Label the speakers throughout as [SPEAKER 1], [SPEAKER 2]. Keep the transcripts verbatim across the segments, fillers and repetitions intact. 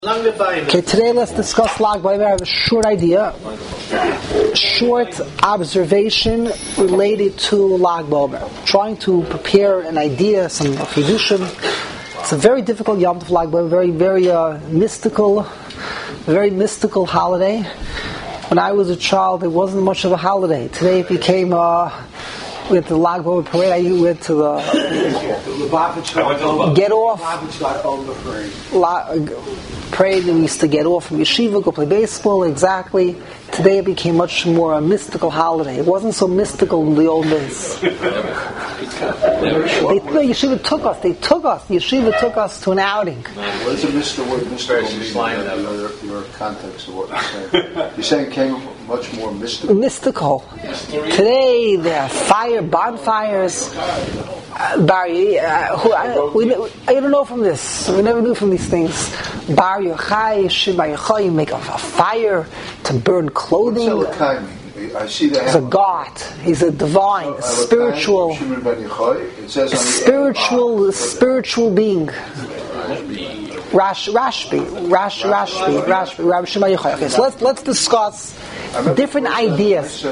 [SPEAKER 1] Okay, today let's discuss Lag BaOmer. I have a short idea, short observation related to Lag BaOmer. Trying to prepare an idea, some chidushim. It's a very difficult Yom Tov Lag BaOmer, very, very uh, mystical, very mystical holiday. When I was a child, it wasn't much of a holiday. Today it became. Uh, With the Lag BaOmer parade, I went to the get off La, parade. We used to get off from yeshiva, go play baseball. Exactly. Today it became much more a mystical holiday. It wasn't so mystical in the old days. they, no, yeshiva took us. They took us. Yeshiva took us to an outing.
[SPEAKER 2] What does the Mister word mystical mean in your, your context of what you're saying? You're saying it came much more mystical?
[SPEAKER 1] Mystical. Today there are fire, bonfires. Uh, Barry, uh, who, I, we, I don't know from this. We never knew from these things. Bar Yochai, Shema Yochai, you make a, a fire to burn clothing.
[SPEAKER 2] What's Elokai mean? I see that.
[SPEAKER 1] He's a god. He's a divine, a spiritual, spiritual, uh, spiritual being. Rash, Rashbi, Rash, Rashbi, Rashbi, Rabbi Shema Yochai. Okay, so let's let's discuss different ideas.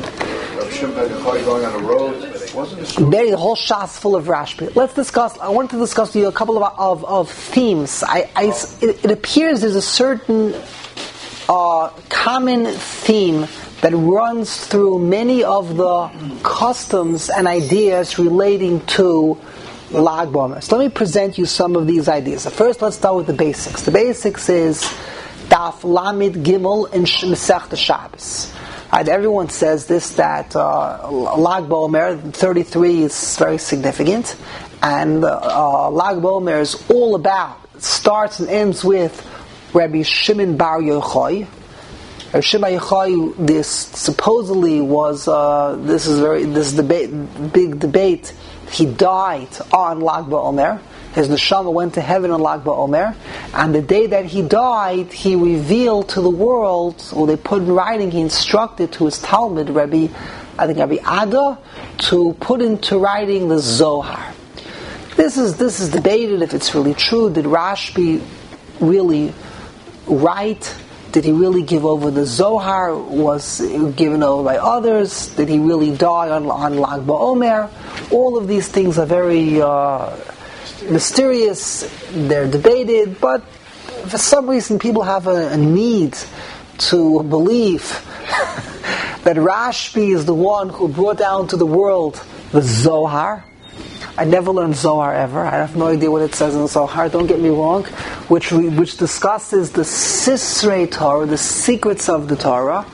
[SPEAKER 2] Going on a road.
[SPEAKER 1] There, the whole shas full of Rashbi. Let's discuss. I wanted to discuss with you a couple of of, of themes. I, I it, it appears there's a certain uh, common theme that runs through many of the customs and ideas relating to Lag BaOmer. So let me present you some of these ideas. First, let's start with the basics. The basics is Daf Lamid Gimel in Masechta Shabbos. Right, everyone says this, that uh, Lag BaOmer thirty-three is very significant, and uh, Lag BaOmer is all about, starts and ends with Rabbi Shimon Bar Yochai. Rabbi Shimon Yochai, this supposedly was uh, this is very this debate, big debate. He died on Lag BaOmer. His neshama went to heaven on Lag BaOmer, and the day that he died, he revealed to the world, or they put in writing, he instructed to his Talmud, Rabbi, I think Rabbi Ada, to put into writing the Zohar. This is this is debated if it's really true. Did Rashbi really write? Did he really give over the Zohar? Was it given over by others? Did he really die on, on Lag BaOmer? All of these things are very uh, mysterious. They're debated, but for some reason people have a, a need to believe that Rashbi is the one who brought down to the world the Zohar. I never learned Zohar ever. I have no idea what it says in Zohar, don't get me wrong, which we, which discusses the Sisrei Torah, the secrets of the Torah.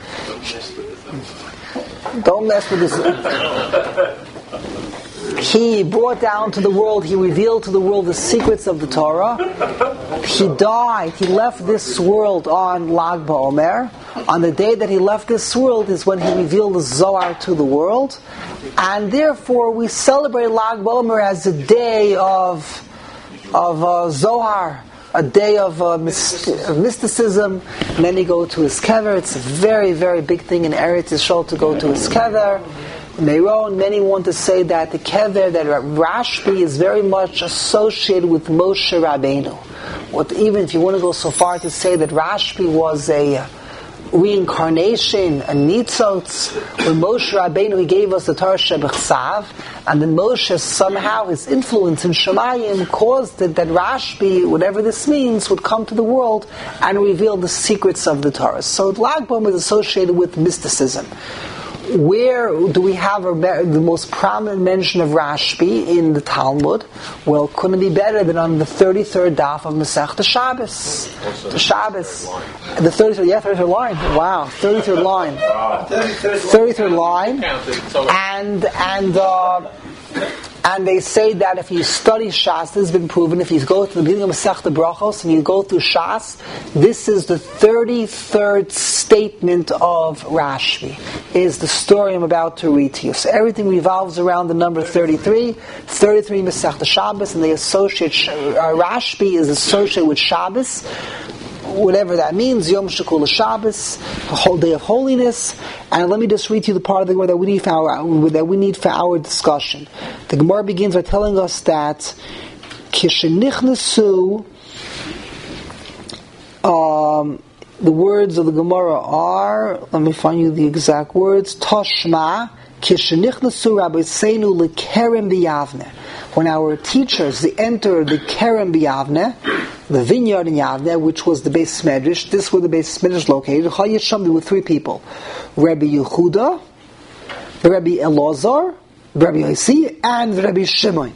[SPEAKER 1] Don't mess with this. He brought down to the world, he revealed to the world the secrets of the Torah. He died, he left this world on Lag BaOmer. On the day that he left this world is when he revealed the Zohar to the world. And therefore we celebrate Lag BaOmer as a day of, of uh, Zohar, a day of, uh, myst- of mysticism. Many go to his kever. It's a very, very big thing in Eretz Yisrael to go to his kever. Meron, many want to say that the kever, that Rashbi is very much associated with Moshe Rabbeinu. What, even if you want to go so far to say that Rashbi was a reincarnation, a nitzotz, when Moshe Rabbeinu, he gave us the Torah Shebechsav, and then Moshe somehow, his influence in Shemayim caused it that Rashbi, whatever this means, would come to the world and reveal the secrets of the Torah. So Lag BaOmer is associated with mysticism. Where do we have a, the most prominent mention of Rashbi in the Talmud? Well, couldn't be better than on the thirty-third daf of Masechta Shabbos. The Shabbos. The thirty-third, yeah, thirty-third line. Wow, thirty-third line. thirty-third line. And, and, uh, And they say that if you study Shas, this has been proven, if you go to the beginning of Masechta Brachos and you go through Shas, this is the thirty-third statement of Rashbi, is the story I'm about to read to you. So everything revolves around the number thirty-three, thirty-three Masechta Shabbos, and they associate, uh, Rashbi is associated with Shabbos, whatever that means, Yom Shekul Shabbos, the whole day of holiness. And let me just read to you the part of the Gemara that we need for our that we need for our discussion. The Gemara begins by telling us that Kishenichnesu Um, the words of the Gemara are, let me find you the exact words, Toshma, Kishenichnasu Rabbeinu leKerem b'Yavne. When our teachers, they entered the Kerem b'Yavne, the vineyard in Yavne, which was the Beis Medrash, this was the Beis Medrash located, Chayisham, there were three people, Rabbi Yehuda, Rabbi Elazar, Rabbi Yossi, and Rabbi Shimon.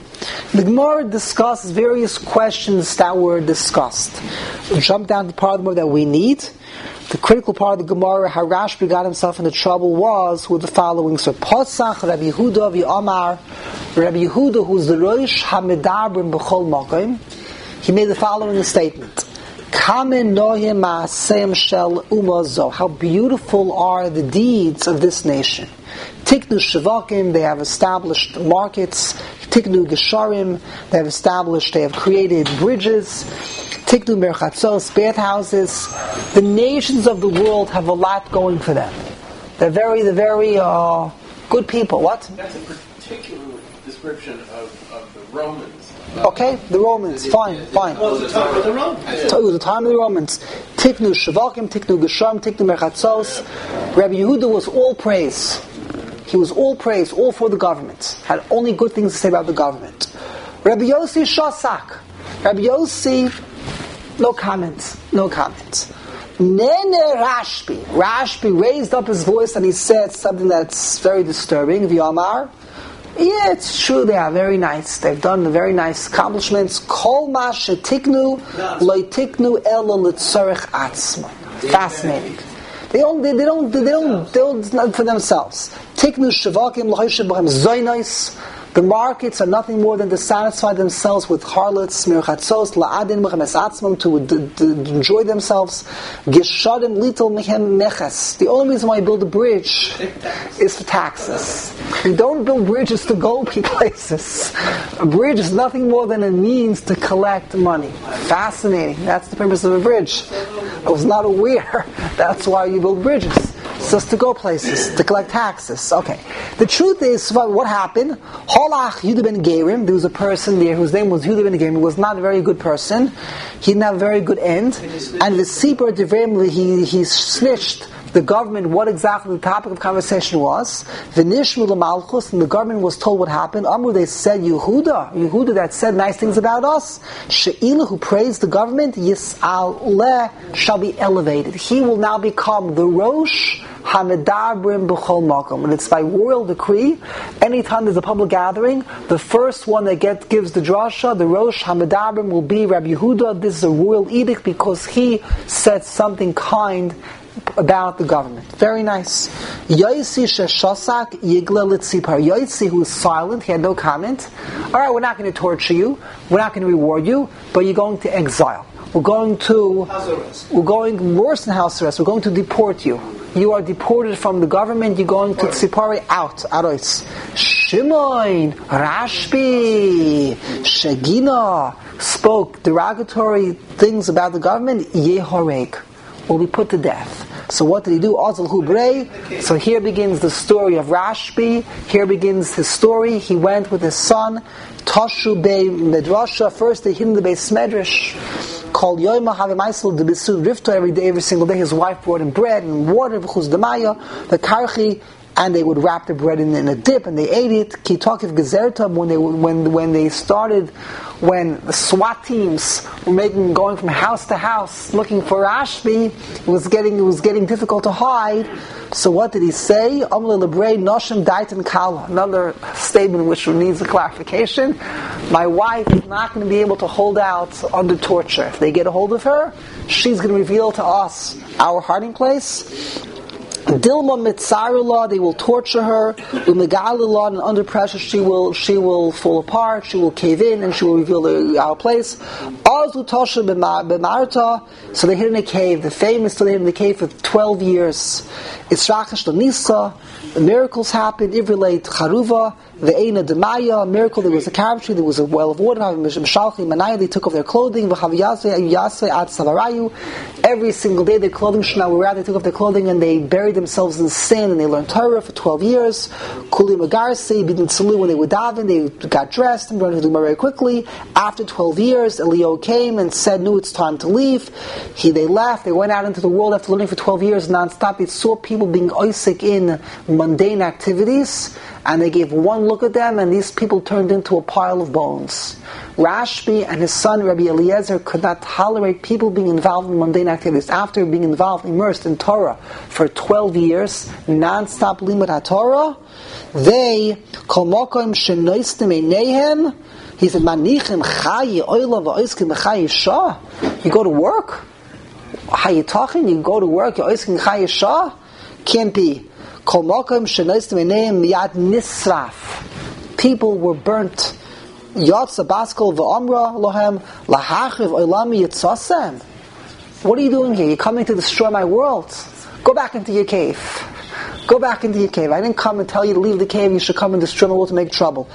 [SPEAKER 1] The Gemara discusses various questions that were discussed. We'll jump down to the part of the Gemara that we need. The critical part of the Gemara, how Rashbi got himself into trouble, was with the following. So, Posach, Rabbi Yehuda, V'Amar, Rabbi Yehuda, who's the Rosh HaMedabrim B'chol Makom, he made the following statement. Kamen nohim ma'asem shel umazo. How beautiful are the deeds of this nation. Tiknu Shavakim, they have established markets. Tiknu Gesharim, they have established, they have created bridges. Tiknu Merchatzos, bathhouses. The nations of the world have a lot going for them. They're very, they're very uh, good people. What?
[SPEAKER 3] That's a particular description of, of the Romans.
[SPEAKER 1] Okay, the Romans, fine, fine.
[SPEAKER 3] Well, it was the time of the Romans.
[SPEAKER 1] It was the time of the Romans. Tiknu Shavakim, Tiknu Gesharim, Tiknu Merchatzos. Rabbi Yehuda was all praise. He was all praise, all for the government. Had only good things to say about the government. Rabbi Yossi Shasak. Rabbi Yossi, no comments, no comments. Nene Rashbi. Rashbi raised up his voice and he said something that's very disturbing. V'Amar, yeah, it's true, they are very nice. They've done very nice accomplishments. Kol ma shetiknu, lo tiknu elo l'tzorech atzma. Fascinating. They don't, they, they don't, they don't, they don't, it's not for themselves. Tiknu shavakim l'choshev b'chem zoynos. The markets are nothing more than to satisfy themselves with harlots, mirchatzos, la'adin b'chemes atzmam, to, to, to enjoy themselves. Geshadim little mehem meches. The only reason why you build a bridge is for taxes. You don't build bridges to go places. A bridge is nothing more than a means to collect money. Fascinating. That's the purpose of a bridge. I was not aware. That's why you build bridges. It's just to go places, to collect taxes. Okay. The truth is, what happened? Holach Yehuda ben Gerim, there was a person there whose name was Yehuda ben Gerim, was not a very good person. He didn't have a very good end. And the Sipur Devrim, he, he snitched the government what exactly the topic of conversation was. V'nishmu l'malchus, and the government was told what happened. Amru, they said, Yehuda, Yehuda that said nice things about us, She'ilah, who praised the government, Yis'aleh, shall be elevated. He will now become the Rosh HaMedabrim B'chol Makom. And it's by royal decree, anytime there's a public gathering, the first one that get, gives the drasha, the Rosh HaMedabrim, will be Rabbi Yehuda. This is a royal edict because he said something kind about the government. Very nice. Yaisi sheshasak yigla litzipar. Yaisi, who is silent, he had no comment. All right, we're not going to torture you. We're not going to reward you, but you're going to exile. We're going to, we're going worse than house arrest. We're going to deport you. You are deported from the government. You're going to tzipari out. Arois. Shimon, Rashbi, Shagina spoke derogatory things about the government. Yehorek will be put to death. So what did he do? Azal Hubrei. So here begins the story of Rashbi. Here begins his story. He went with his son, Tashu Bey Medrasha. First they hid in the Beis Medrash. Called Yoima Havimaisel the Bisud Rifto. Every day, every single day, his wife brought him bread and water, v'chuz demaya, the karchi, and they would wrap the bread in, in a dip, and they ate it. Kitakiv Gezerta, when they when when they started, when the SWAT teams were making going from house to house looking for Rashbi, it was getting it was getting difficult to hide. So what did he say? Amle lebrei noshim daitan kala. Another statement which needs a clarification. My wife is not going to be able to hold out under torture. If they get a hold of her, she's going to reveal to us our hiding place. Dilma mitzarula, they will torture her. Umegalila, and under pressure she will she will fall apart. She will cave in and she will reveal the, our place. Azu tosha b'marta, so they hid in a cave. The famous, so they hid in the cave for twelve years. Israchash l'nisa, the miracles happened. Ivrilate charuva, the Eina Demaya, a miracle, there was a carrot tree, there was a well of water, they took off their clothing, every single day their clothing Shana were out, they took off their clothing and they buried themselves in sin and they learned Torah for twelve years. Kuli Magarsi, Bidin Salu, when they were daven, they got dressed and learned to do very quickly. After twelve years, Elio came and said, no, it's time to leave. He, they left, they went out into the world after learning for twelve years non-stop. They saw people being oisik in mundane activities, and they gave one look at them, and these people turned into a pile of bones. Rashbi and his son Rabbi Eliezer could not tolerate people being involved in mundane activities. After being involved, immersed in Torah for twelve years, non-stop limud HaTorah, they kol mokom shenoistim eineihem. He said, "Manichem chayi oila va'oiskim b'chayi shah." You go to work. How you talking? You go to work. You're oiskim b'chayi shah. Can't be. Kol mokom shenoistim eineihem miyad nisraf. People were burnt. Yatsa baskol v'amra lohem lahachiv oilami yitzasem. What are you doing here? You're coming to destroy my world. Go back into your cave. Go back into your cave. I didn't come and tell you to leave the cave. You should come and destroy my world to make trouble.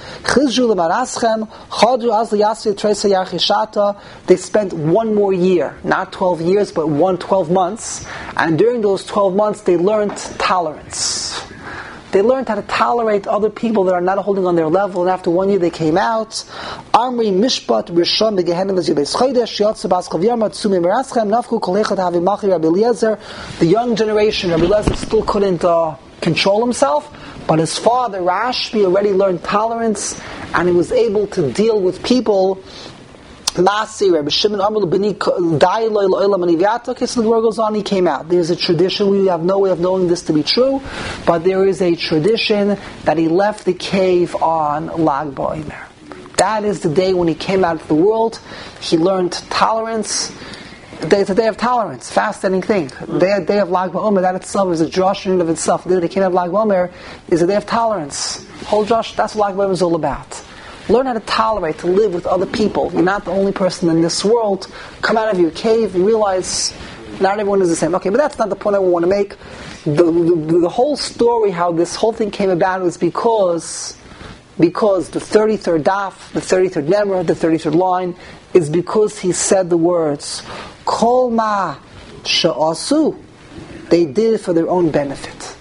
[SPEAKER 1] They spent one more year, not twelve years, but one twelve months. And during those twelve months, they learned tolerance. They learned how to tolerate other people that are not holding on their level, and after one year they came out. Amri Mishpat Rishon Begehenim Lezibes Chodesh Yotze Baskov Yarmat Sumi Meraschem Nafku Kol Echad Havi Machi Rabbi Eliezer. The young generation, Rabbi Eliezer still couldn't uh, control himself, but his father Rashbi already learned tolerance, and he was able to deal with people. Masi, Rabbi Shimon Amr B'ni Dai Lo Elam Aniviata. Okay, so the word goes on, he came out. There's a tradition, we have no way of knowing this to be true, but there is a tradition that he left the cave on Lag BaOmer. That is the day when he came out of the world. He learned tolerance. It's a day of tolerance, fascinating thing. The day, day of Lag BaOmer, that itself is a Josh in of itself. The day that he came out of Lag BaOmer is a day of tolerance. Whole Josh, that's what Lag BaOmer is all about. Learn how to tolerate, to live with other people. You're not the only person in this world. Come out of your cave and realize not everyone is the same. Okay, but that's not the point I want to make. The, the, the whole story, how this whole thing came about, was because because the thirty-third daf, the thirty-third nemra, the thirty-third line, is because he said the words, Kol ma she'asu. They did it for their own benefit.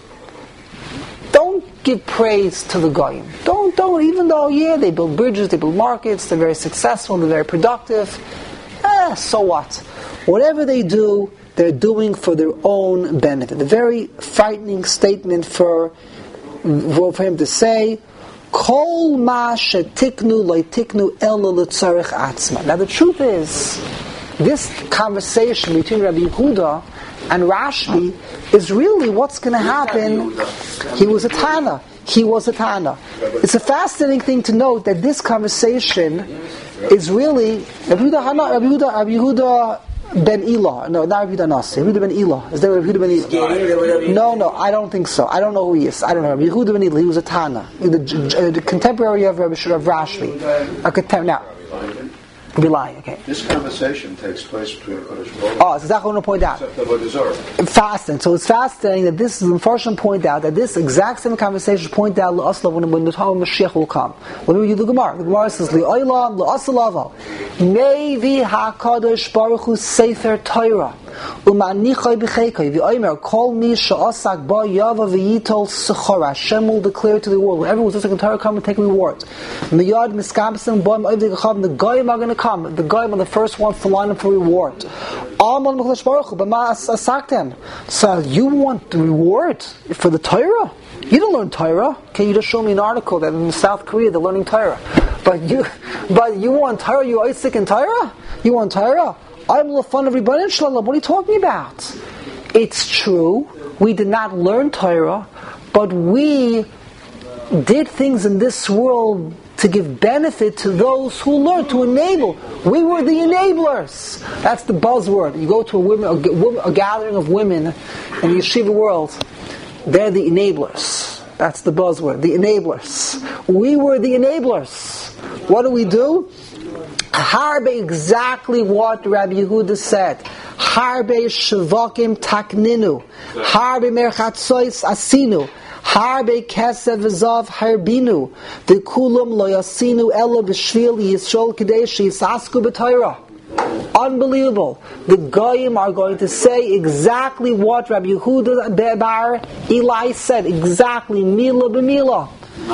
[SPEAKER 1] Don't give praise to the goyim. Don't, don't, even though, yeah, they build bridges, they build markets, they're very successful, they're very productive. Eh, so what? Whatever they do, they're doing for their own benefit. A very frightening statement for, for him to say, Kol ma shetiknu loitiknu elo l'tzarech atzma. Now the truth is, this conversation between Rabbi Yehuda and Rashbi is really what's going to happen. He was a Tana. He was a Tana. It's a fascinating thing to note that this conversation is really Rabbi Yehuda, Rabbi Yehuda, Rabbi Yehuda ben Elah. No, not Rabbi Yehuda Nasi. Rabbi Yehuda ben Elah. Is there Rabbi Yehuda ben Elah? No, no, I don't think so. I don't know who he is. I don't know. Rabbi Yehuda ben Elah. He was a Tana, the, the contemporary of Rabbi of Rashbi. A contem- now. Be lying, okay.
[SPEAKER 2] This conversation takes place between Kodesh Baruch.
[SPEAKER 1] Oh, it's exactly what I want to point out. Fasting. So it's fascinating that this is unfortunate point out that this exact same conversation point out l'asla when, when the time of Mashiach will come. When we do the Gemara, the Gemara says li'olam l'asalava mevi hakadosh baruch hu sefer Torah umanichai b'cheikai v'omer kol mi she'asak ba yava v'yitol sechora. Hashem will declare to the world whoever was listening to Torah come and take reward. Miyad miskabsim boim oivdei gacham. The goyim are going to come. The goyim are the first one for line for reward. So you want the reward for the Torah? You don't learn Torah. Can you just show me an article that in South Korea they're learning Torah? But you, but you want Torah? You are sick in Torah? You want Torah? I'm the fun of everybody. What are you talking about? It's true. We did not learn Torah, but we did things in this world to give benefit to those who learn, to enable. We were the enablers. That's the buzzword. You go to a, women, a gathering of women in the yeshiva world, they're the enablers. That's the buzzword, the enablers. We were the enablers. What do we do? Harbe, exactly what Rabbi Yehuda said. Harbe shavakim takninu. Harbe merchatzois asinu. Harbe kesev v'zav harbinu, v'kulam lo yasinu ela b'shvil Yisrael kadesh yisasku b'Torah. Unbelievable. The Goyim are going to say exactly what Rabbi Yehuda bar Eli said. Exactly. Mila b'mila.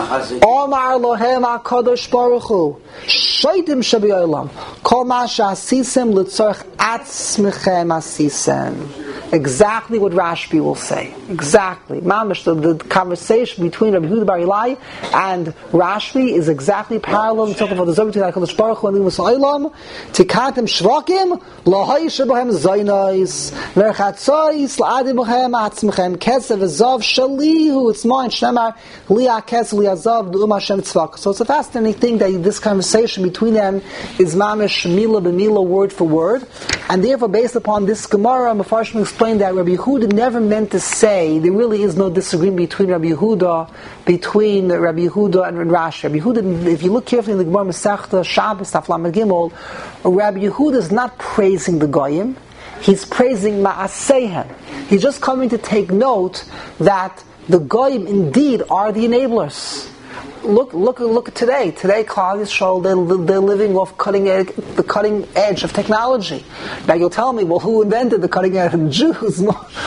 [SPEAKER 1] Omar lohem HaKadosh Baruch Hu Shaitim Shabi'olam Kol ma she'asisem l'tzorch atzmechem asisem. Exactly what Rashbi will say. Exactly. Mamish, the, the conversation between Rabbi Yehuda bar Eli and Rashbi is exactly parallel. We're talking about the Zohar between HaKadosh Baruch Hu and the Musa'olam. Tikatem shvakim lahai shebahem zaynais verchatzois la'adim bohem atzmechem kesev v'zav shalihu. It's mine. Shemar liya kesev liyazav l'um Hashem tzvak. So it's a fascinating thing that this conversation between them is mamish mila b'mila, word for word, and therefore based upon this Gemara, Mefarshim explain that Rabbi Yehuda never meant to say there really is no disagreement between Rabbi Yehuda between Rabbi Yehuda and Rashi. Rabbi Yehuda, if you look carefully in the Gemara Masechta Shabbos Daf Lamed Gimel, Rabbi Yehuda is not praising the Goyim, he's praising Ma'aseihem. He's just coming to take note that the Goyim indeed are the enablers. Look, look, look at today. Today, Klal Yisrael, they're, they're living off cutting edge, the cutting edge of technology. Now, you'll tell me, well, who invented the cutting edge? The Jews.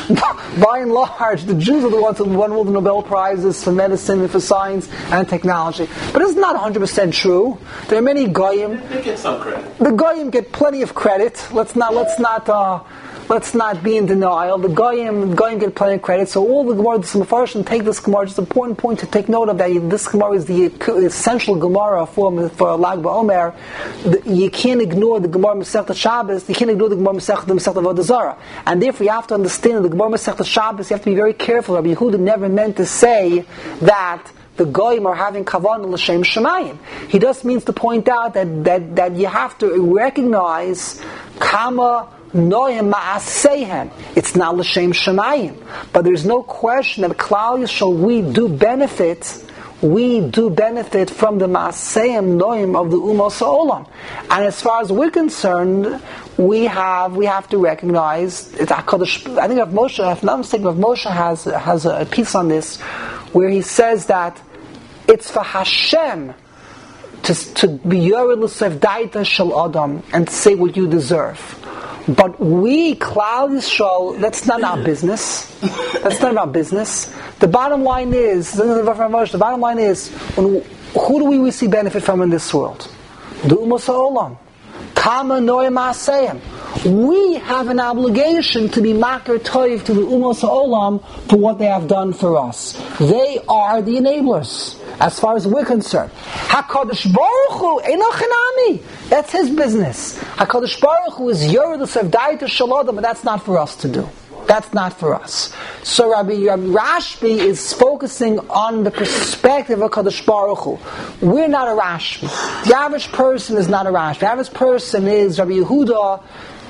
[SPEAKER 1] By and large, the Jews are the ones who won all the Nobel Prizes for medicine and for science and technology. But it's not one hundred percent true. There are many Goyim.
[SPEAKER 3] They get some credit.
[SPEAKER 1] The Goyim get plenty of credit. Let's not, let's not, uh, Let's not be in denial. The Goyim, the Goyim get plenty of credit. So all the Gemara, the Mefarshim take this Gemara. Just an important point to take note of that this Gemara is the essential Gemara for for Lag BaOmer. You can't ignore the Gemara Masechta Shabbos. You can't ignore the Gemara Masechta Masechta Avodah Zarah. And therefore, you have to understand the Gemara Masechta Shabbos. You have to be very careful. Rabbi Yehuda never meant to say that the Goyim are having kavanah l'shem shemayim. He just means to point out that that that you have to recognize kama. Noyim ma'aseihem. It's not l'shem shemayim, but there's no question that Klal Yisrael, we do benefit. We do benefit from the ma'aseihem noyim of the Umos Ha'olam, and as far as we're concerned, we have we have to recognize it's HaKadosh. I think of Moshe, if I'm not mistaken, if Moshe has has a piece on this where he says that it's for Hashem to to be yored l'sev daita shel adam and to say what you deserve. But we, Klal Yisrael, that's not our business. That's not our business. The bottom line is, the bottom line is, who do we receive benefit from in this world? The Umos Ha'olam. Kama Noy Ma'aseihem. We have an obligation to be Makar Toiv to the Umos Ha'olam for what they have done for us. They are the enablers, as far as we're concerned. HaKadosh Baruch Hu Eino Chinami. That's his business. HaKadosh Baruch Hu is Yored L'Sev Daita Shel Adam, but that's not for us to do. That's not for us. So Rabbi, Rabbi Rashbi is focusing on the perspective of HaKadosh Baruch Hu. We're not a Rashbi. The average person is not a Rashbi. The average person is Rabbi Yehuda.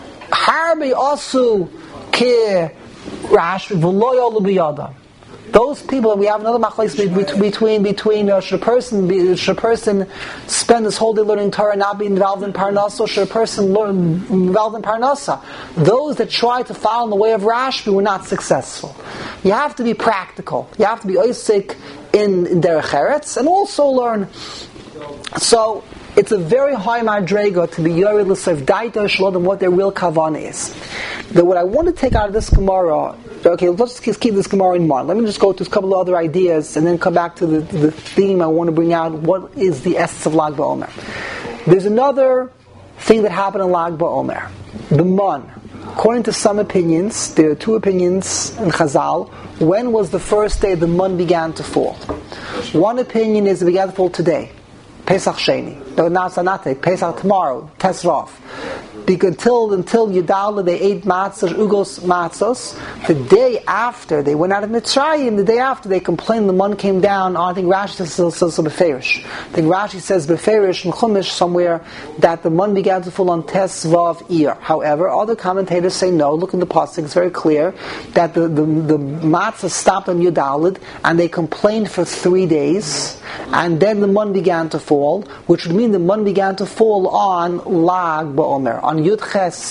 [SPEAKER 1] Harbi Asu Ke Rashbi V'lo Yolu B'yadam. Those people, we have another machlokes between between uh, should a person should a person spend his whole day learning Torah and not be involved in Parnasa, or should a person learn involved in Parnasa? Those that try to follow in the way of Rashbi were not successful. You have to be practical. You have to be oisik in, in Derech Eretz and also learn. So it's a very high madrega to be yored l'sev daita shlodem, what their real kavanah is. That what I want to take out of this Gemara. Okay, let's just keep this Gemara in mind. Let me just go to a couple of other ideas and then come back to the, the theme I want to bring out. What is the essence of Lag BaOmer? There's another thing that happened in Lag BaOmer. The Mun. According to some opinions, there are two opinions in Chazal. When was the first day the Mun began to fall? One opinion is it began to fall today. Pesach Sheni. No, not Sanate. Pesach tomorrow. Tesrav. Because until until Yudala they ate matzah, ugos matzos. The day after they went out of Mitzrayim, the day after they complained, the mun came down. I think Rashi says so, so, so Beferish. I think Rashi says Beferish and Chumash somewhere that the mun began to fall on Tesvav Iyar. However, other commentators say no. Look in the pasuk; it's very clear that the the, the matzah stopped on Yudalid, and they complained for three days, and then the mun began to fall, which would mean the mun began to fall on Lag BaOmer, on Yud Ches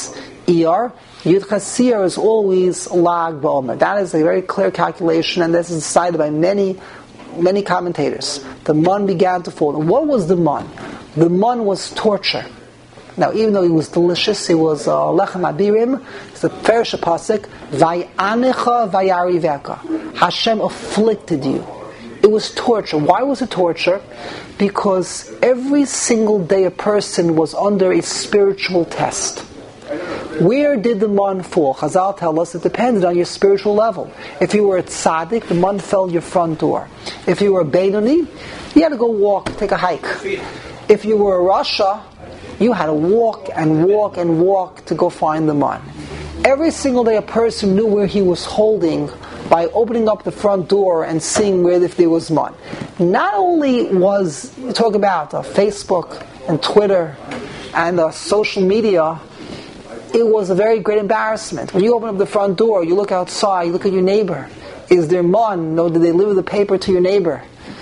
[SPEAKER 1] Iyar, Yud Ches Iyar is always Lag Ba'omer. That is a very clear calculation, and this is cited by many, many commentators. The man began to fall. And what was the man? The man was torture. Now, even though it was delicious, it was uh, lechem abirim. It's the Perish Pasuk, Vayanecha vayariveka. Hashem afflicted you. It was torture. Why was it torture? Because every single day a person was under a spiritual test. Where did the man fall? Chazal tell us it depended on your spiritual level. If you were a tzaddik, the man fell your front door. If you were a Beinoni, you had to go walk, take a hike. If you were a Rasha, you had to walk and walk and walk to go find the man. Every single day a person knew where he was holding by opening up the front door and seeing where if there was man. Not only was, you talk about uh, Facebook and Twitter and uh, social media, it was a very great embarrassment. When you open up the front door, you look outside, you look at your neighbor. Is there man? No, did they deliver the paper to your neighbor?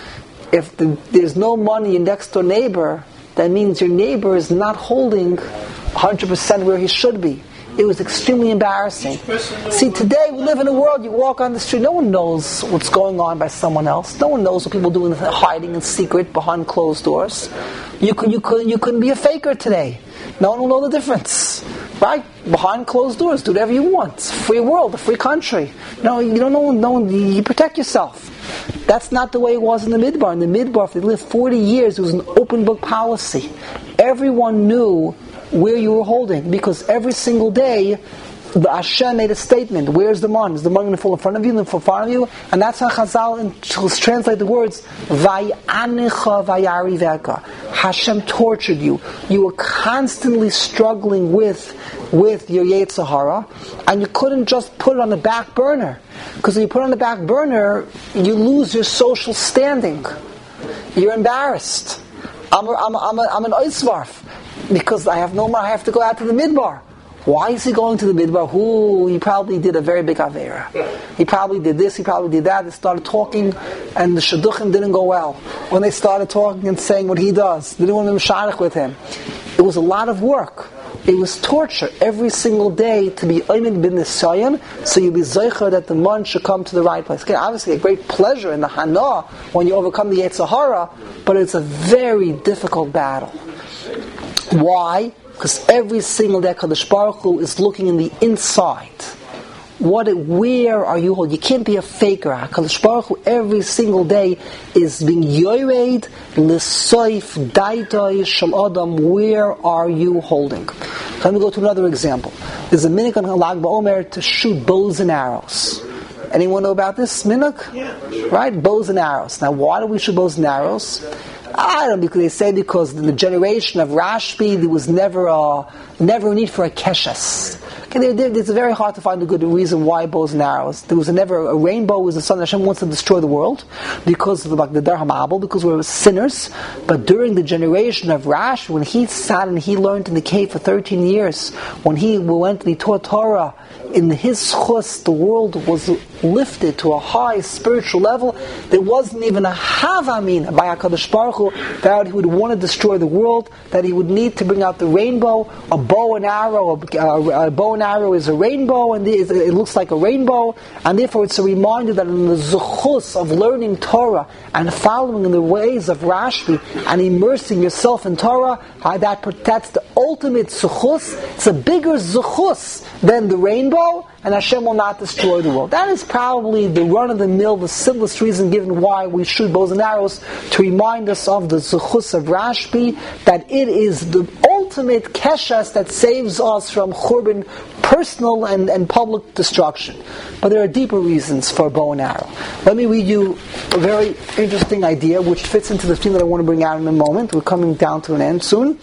[SPEAKER 1] If the, there's no money in your next door neighbor, that means your neighbor is not holding one hundred percent where he should be. It was extremely embarrassing. See, today we live in a world, you walk on the street, no one knows what's going on by someone else. No one knows what people do in hiding in secret behind closed doors. You, could, you, could, you couldn't be a faker today. No one will know the difference. Right? Behind closed doors, do whatever you want. It's a free world, a free country. No, you don't know, no one, you protect yourself. That's not the way it was in the Midbar. In the Midbar, if they lived forty years, it was an open book policy. Everyone knew where you were holding, because every single day the Hashem made a statement. Where's the man? Is the man going to fall in front of you, in front of you? And that's how Chazal translate the words Vayanecha vayariveka. Hashem tortured you. You were constantly struggling with with your Yetzer Hara, and you couldn't just put it on the back burner, because when you put it on the back burner, you lose your social standing. You're embarrassed. I'm a, I'm a, I'm, a, I'm an oisvarf because I have no more. I have to go out to the Midbar. Why is he going to the Midbar? Who, he probably did a very big Avera. He probably did this, he probably did that. They started talking, and the Shidduchim didn't go well. When they started talking and saying what he does, they didn't want to be meshadach with him. It was a lot of work. It was torture every single day to be Oymed bin Nisayan, so you be Zeicher that the man should come to the right place. Okay, obviously a great pleasure in the Hana when you overcome the Yetzer Hara, but it's a very difficult battle. Why? Because every single day Kadosh Baruch Hu is looking in the inside. What? Where are you holding? You can't be a faker. Kadosh Baruch Hu every single day is being yored l'soif daitoi shel adam. Where are you holding? Let me go to another example. There's a minhag on Lag BaOmer to shoot bows and arrows. Anyone know about this minhag?
[SPEAKER 3] Yeah.
[SPEAKER 1] Right, bows and arrows. Now, why do we shoot bows and arrows? I don't know, because they say because in the generation of Rashbi there was never a never a need for a keshes. Okay, there, there, it's very hard to find a good reason why bows and arrows. There was a never a rainbow was the sun. Hashem wants to destroy the world because of the, like the Dar HaMabel, because we're sinners. But during the generation of Rash, when he sat and he learned in the cave for thirteen years, when he went and he taught Torah, in his chus, the world was lifted to a high spiritual level. There wasn't even a havamin by HaKadosh Baruch Hu that he would want to destroy the world, that he would need to bring out the rainbow, a bow and arrow. A, a bow and arrow is a rainbow, and it looks like a rainbow, and therefore it's a reminder that in the zuchus of learning Torah and following in the ways of Rashbi and immersing yourself in Torah, that that's the ultimate zuchus. It's a bigger zuchus than the rainbow, and Hashem will not destroy the world. That is probably the run-of-the-mill, the simplest reason given why we shoot bows and arrows, to remind us of the zuchus of Rashbi, that it is the ultimate keshes that saves us from churban, personal and, and public destruction. But there are deeper reasons for bow and arrow. Let me read you a very interesting idea which fits into the theme that I want to bring out in a moment. We're coming down to an end soon.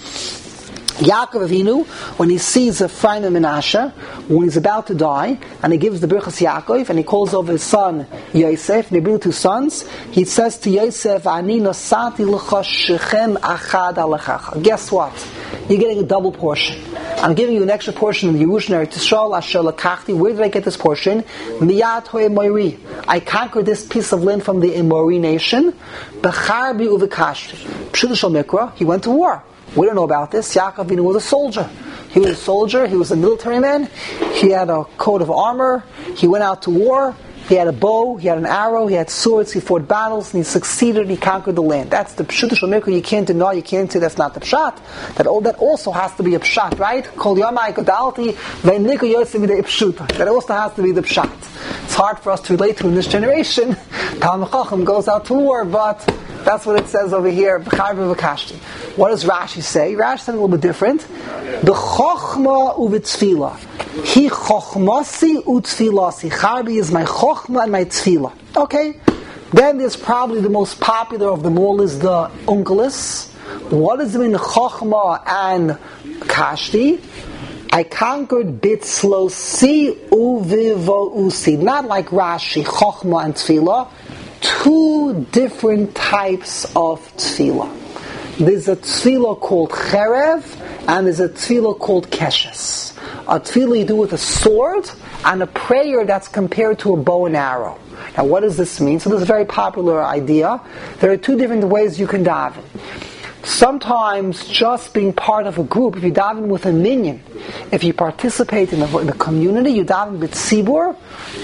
[SPEAKER 1] Yaakov Avinu, when he sees Ephraim and Menashe, when he's about to die, and he gives the Birchas Yaakov, and he calls over his son Yosef, and they bring two sons, he says to Yosef, Ani nosati l'cha shechem achad alechacha. Guess what? You're getting a double portion. I'm giving you an extra portion of the Yerushalayim Tishal Asher Lakachti. Where did I get this portion? Miyat Hoy Moiri. I conquered this piece of land from the Emori nation. Becharbi uvekashti. Pshudah Shal Mikra. He went to war. We don't know about this. Yaakov Avinu was a soldier. He was a soldier. He was a military man. He had a coat of armor. He went out to war. He had a bow. He had an arrow. He had swords. He fought battles, and he succeeded. He conquered the land. That's the pshuta shemikra. You can't deny. You can't say that's not the pshat. That all that also has to be a pshat, right? Kol yamai kodalti ve'niku yosem v'dei pshuta. That also has to be the pshat. It's hard for us to relate to in this generation. Talmid Chacham goes out to war, but that's what it says over here. What does Rashi say? Rashi says a little bit different. The chokhmah u'v'tzfila. He chokhmasi u'tzfilasi. Charbi is my chokhmah and my tzfila. Okay. Then there's probably the most popular of them all is the Unkelos. What does it mean chokhmah and kashti? I conquered bitzlosi uvivousi. Not like Rashi, chokhmah and tefillah. Two different types of tefillah. There's a tefillah called cherev, and there's a tefillah called keshes. A tefillah you do with a sword, and a prayer that's compared to a bow and arrow. Now what does this mean? So this is a very popular idea. There are two different ways you can daven. Sometimes just being part of a group, if you daven with a minyan, if you participate in the, in the community, you daven with tzibur,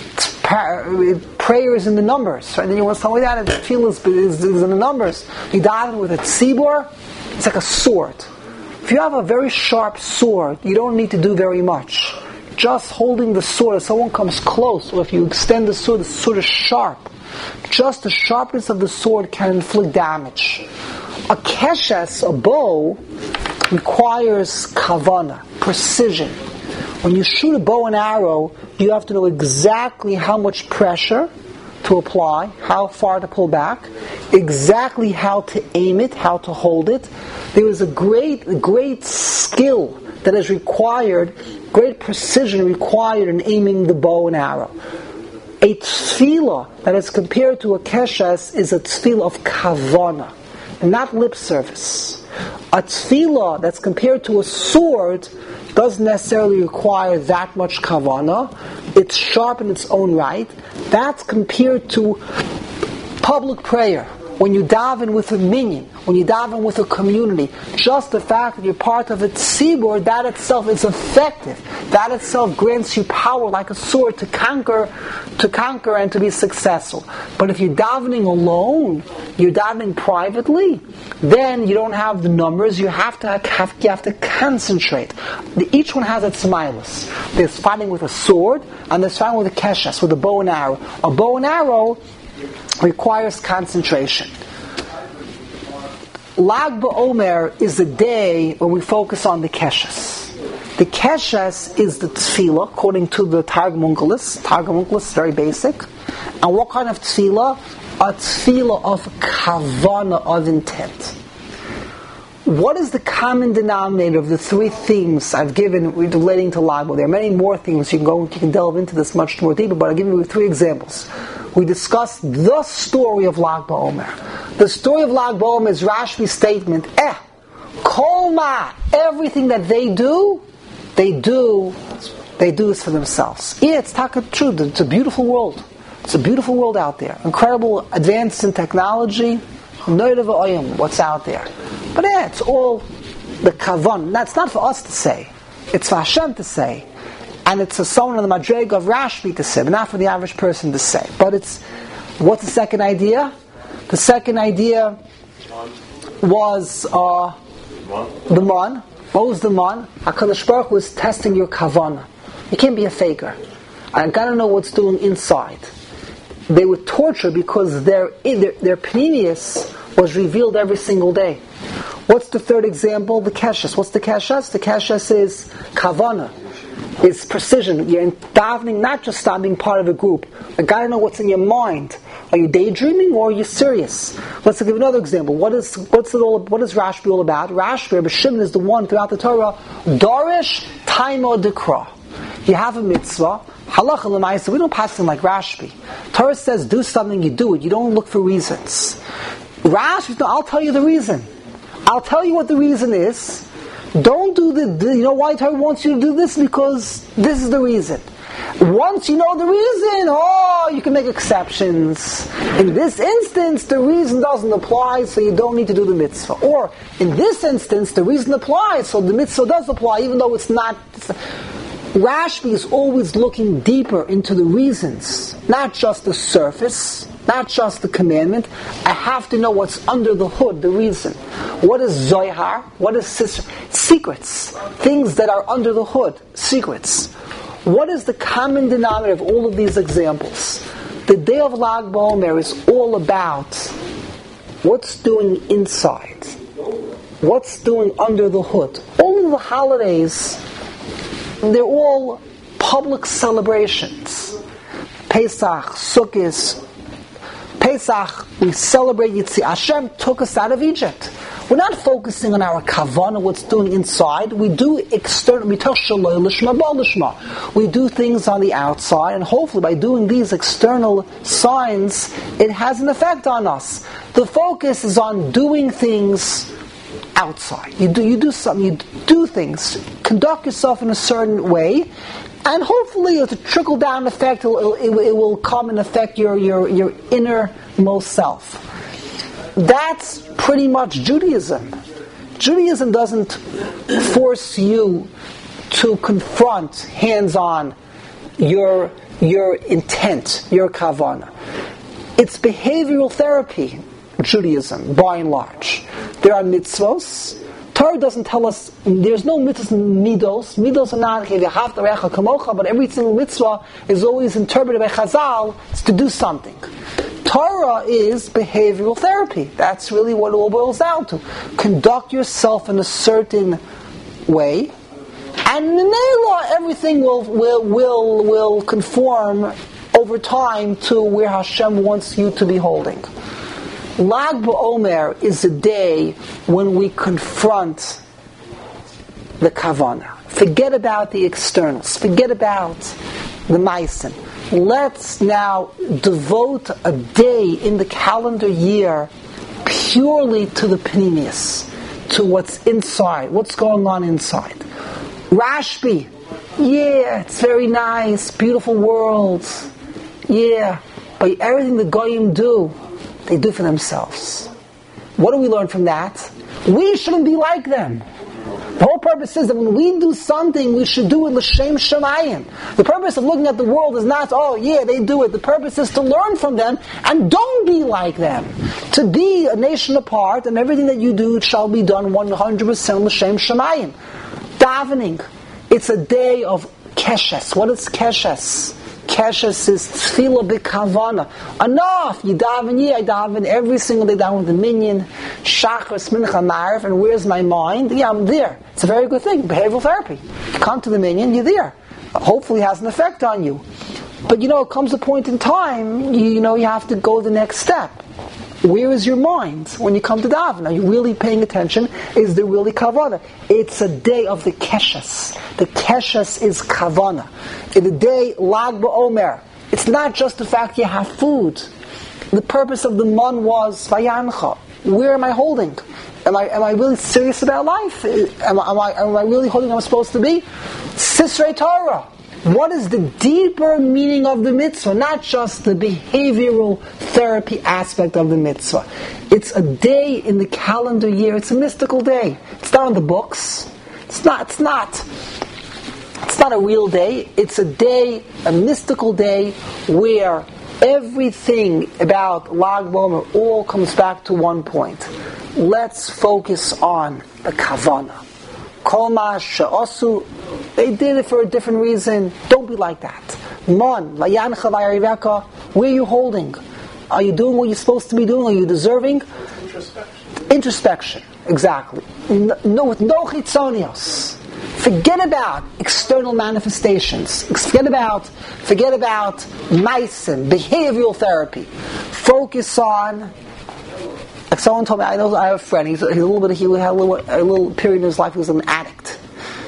[SPEAKER 1] prayer is in the numbers. Right? And then you want something like that, and feel is, is, is in the numbers. You daven with a tzibur, it's like a sword. If you have a very sharp sword, you don't need to do very much. Just holding the sword, if someone comes close, or if you extend the sword, the sword is sharp. Just the sharpness of the sword can inflict damage. A keshes, a bow, requires kavana, precision. When you shoot a bow and arrow, you have to know exactly how much pressure to apply, how far to pull back, exactly how to aim it, how to hold it. There is a great, great skill that is required, great precision required in aiming the bow and arrow. A tefillah that is compared to a keshes is a tefillah of kavana, not lip service. A tefillah that's compared to a sword doesn't necessarily require that much kavana. It's sharp in its own right. That's compared to public prayer. When you daven with a minyan, when you daven with a community, just the fact that you're part of a tzibur, that itself is effective. That itself grants you power like a sword to conquer, to conquer and to be successful. But if you're davening alone, you're davening privately, then you don't have the numbers. You have to have, you have to concentrate. Each one has its milas. There's fighting with a sword, and there's fighting with a keshes, with a bow and arrow. A bow and arrow requires concentration. Lag BaOmer is the day when we focus on the keshes. The keshes is the tefillah, according to the Targum Unkelos. Targum Unkelos is very basic. And what kind of tefillah? A tefillah of kavana, of intent. What is the common denominator of the three themes I've given relating to Lag BaOmer? There are many more themes. You can go, you can delve into this much more deeper, but I'll give you three examples. We discussed the story of Lag BaOmer. The story of Lag BaOmer is Rashbi's statement, eh, kol ma, everything that they do, they do, they do this for themselves. Yeah, it's taka true. It's a beautiful world. It's a beautiful world out there. Incredible advances in technology. What's out there? But yeah, it's all the kavan. That's not for us to say. It's for Hashem to say. And it's for someone in the madreg of Rashbi to say, but not for the average person to say. But it's, what's the second idea? The second idea was uh, the man. What was the man? HaKadosh Baruch Hu was testing your kavanah. You can't be a faker. I gotta know what's doing inside. They would torture because their their, their pnimius was revealed every single day. What's the third example? The keshes. What's the keshes? The keshes is kavanah. It's precision. You're davening, not just stop being part of a group. I gotta know what's in your mind. Are you daydreaming or are you serious? Let's give another example. What is what's it all? What is Rashbi all about? Rashbi, Rebbe Shimon is the one throughout the Torah. Dorish taimo dekra. You have a mitzvah. Halacha l'maisa. We don't pass it like Rashbi. Torah says do something, you do it. You don't look for reasons. Rashbi, no, I'll tell you the reason. I'll tell you what the reason is. Don't do the, the, you know why Torah wants you to do this? Because this is the reason. Once you know the reason, oh, you can make exceptions. In this instance, the reason doesn't apply, so you don't need to do the mitzvah. Or, in this instance, the reason applies, so the mitzvah does apply, even though it's not... It's, Rashbi is always looking deeper into the reasons, not just the surface, not just the commandment. I have to know what's under the hood, the reason. What is Zohar? What is Sisra? Secrets. Things that are under the hood. Secrets. What is the common denominator of all of these examples? The day of Lag BaOmer is all about what's doing inside. What's doing under the hood. All of the holidays, they're all public celebrations. Pesach, Sukkot, Pesach, we celebrate Yitzi. Hashem took us out of Egypt. We're not focusing on our kavanah, what's doing inside. We do external, we do things on the outside, and hopefully by doing these external signs, it has an effect on us. The focus is on doing things outside. You do, you do something, you do things, conduct yourself in a certain way, and hopefully it's a trickle-down effect. It will, it, it will come and affect your, your, your innermost self. That's pretty much Judaism. Judaism doesn't force you to confront hands-on your, your intent, your kavanah. It's behavioral therapy, Judaism, by and large. There are mitzvos. Torah doesn't tell us, there's no mitzvahs in midos. Midos are not, but every single mitzvah is always interpreted by Chazal to do something. Torah is behavioral therapy. That's really what it all boils down to. Conduct yourself in a certain way, and in the law, everything will, will, will, will conform over time to where Hashem wants you to be holding. Lag BaOmer is a day when we confront the kavanah. Forget about the externals. Forget about the ma'asim. Let's now devote a day in the calendar year purely to the pnimius, to what's inside, what's going on inside. Rashbi, yeah, it's very nice, beautiful world, yeah, but everything the goyim do, they do for themselves. What do we learn from that? We shouldn't be like them. The whole purpose is that when we do something, we should do it l'shem shamayim. The purpose of looking at the world is not, oh yeah, they do it. The purpose is to learn from them and don't be like them. To be a nation apart, and everything that you do shall be done one hundred percent l'shem shamayim. Davening. It's a day of keshes. What is keshes? Keshes is tefillah b'kavana. Enough! You daven, yeah, I daven every single day down with the minyan, shachris, mincha, ma'ariv, and where's my mind? Yeah, I'm there. It's a very good thing. Behavioral therapy. You come to the minyan, you're there. Hopefully it has an effect on you. But you know, it comes a point in time, you, you know, you have to go the next step. Where is your mind when you come to daven? Are you really paying attention? Is there really kavanah? It's a day of the keshes. The keshes is kavanah. In the day Lag BaOmer, it's not just the fact you have food. The purpose of the man was vayancha. Where am I holding? Am I am I really serious about life? Am I am I, am I really holding what I'm supposed to be? Sisrei Torah. What is the deeper meaning of the mitzvah? Not just the behavioral therapy aspect of the mitzvah. It's a day in the calendar year. It's a mystical day. It's not on the books. It's not. It's not. It's not a real day. It's a day, a mystical day, where everything about Lag BaOmer all comes back to one point. Let's focus on the kavanah. Kol ma she'asu, they did it for a different reason. Don't be like that. Mon, vayancha vayariveka, where are you holding? Are you doing what you're supposed to be doing? Are you deserving? Introspection. Introspection, exactly. No, no, with no chitzonios. Forget about external manifestations. Forget about, forget about ma'asim, behavioral therapy. Focus on. Like someone told me, I know I have a friend. He's, he's a little bit. He had a little, a little period in his life. He was an addict.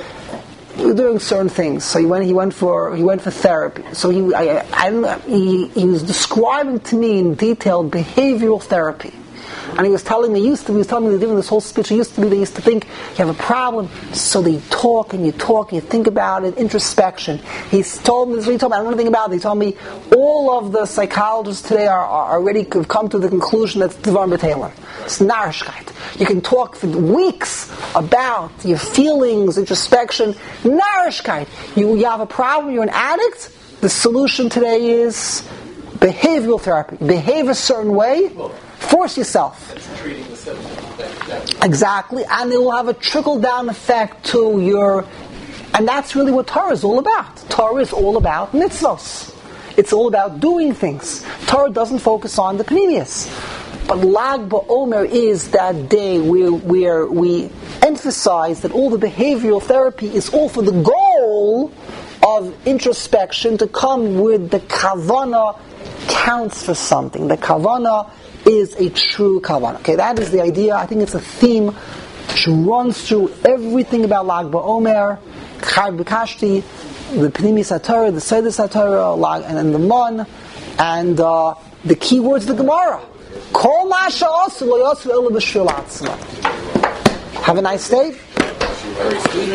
[SPEAKER 1] He was doing certain things. So he went. He went for. He went for therapy. So he. I. I don't know, he. He was describing to me in detail behavioral therapy. And he was telling me, used to, he was telling me, giving this whole speech, he used to be, they used to think, you have a problem, so they talk and you talk and you think about it, introspection. He's told me, this is what he told me, I don't know anything about it, he told me, all of the psychologists today are, are already have come to the conclusion that it's Devar B'Taylor. It's Narishkeit. You can talk for weeks about your feelings, introspection, Narishkeit. You, you have a problem, you're an addict, the solution today is behavioral therapy. Behave a certain way, force yourself.
[SPEAKER 3] Treating the symptoms.
[SPEAKER 1] Exactly, and it will have a trickle-down effect to your... And that's really what Torah is all about. Torah is all about mitzvos. It's all about doing things. Torah doesn't focus on the pneumius. But Lag BaOmer is that day where, where we emphasize that all the behavioral therapy is all for the goal of introspection to come with the kavana counts for something. The kavana is a true kavana. Okay, that is the idea. I think it's a theme which runs through everything about Lag BaOmer, Chai B'Kashti, the Pnimi Satorah, the Seder Satorah, and, and the Mon, and uh, the key words of the Gemara. Kol Masha Osu Lo Yosu Ela B'Shvil Atzma. Have a nice day.